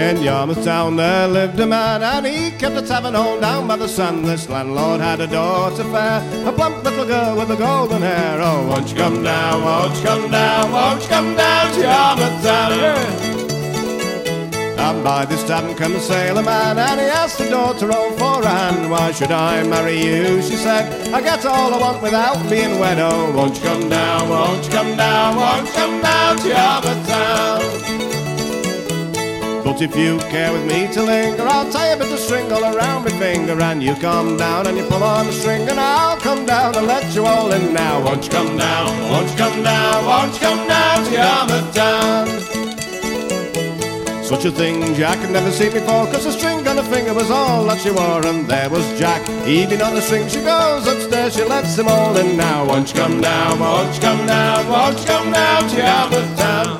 In Yarmouth Town there lived a man, and he kept a tavern hole down by the sand. This landlord had a daughter fair, a plump little girl with the golden hair. Oh, won't you come down, won't you come down, won't you come down to Yarmouth Town? Yeah. And by this tavern came a sailor man, and he asked the daughter all for a hand. Why should I marry you, she said, I get all I want without being wed. Oh, won't you come down, won't you come down, won't you come down to Yarmouth Town? But if you care with me to linger, I'll tie a bit of string all around my finger, and you come down and you pull on the string, and I'll come down and let you all in now. Won't you come down, won't you come down, won't you come down to Yarmouth Town? Such a thing Jack had never seen before, 'cause the string on her finger was all that she wore. And there was Jack, heaving on the string. She goes upstairs, she lets them all in now. Won't you come down, won't you come down, won't you come down to Yarmouth Town?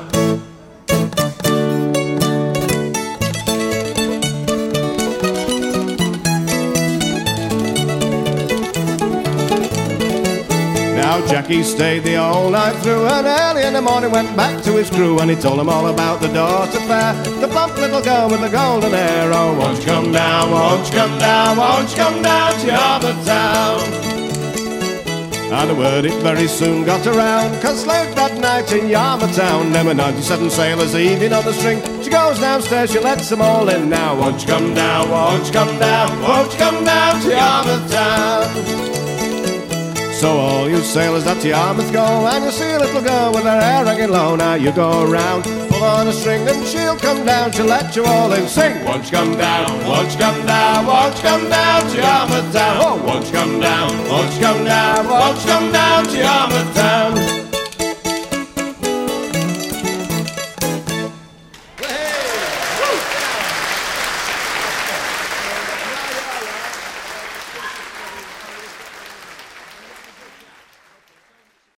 Now Jackie stayed the whole night through, and early in the morning went back to his crew, and he told them all about the daughter fair, the plump little girl with the golden hair. Oh, won't you come down, won't you come down, won't you come down to Yarmouth Town? And the word it very soon got around, 'cause late that night in Yarmouth Town there were 97 sailors heaving on the string. She goes downstairs, she lets them all in now. Won't you come down, won't you come down, won't you come down to Yarmouth Town? So all you sailors that to Yarmouth go, and you see a little girl with her hair hanging low. Now you go round, pull on a string, and she'll come down, she'll let you all in. Sing! Won't you come down, won't you come down, won't you come down to Yarmouth Town? Oh, won't you come down, won't you come down, won't you come down to Yarmouth Town?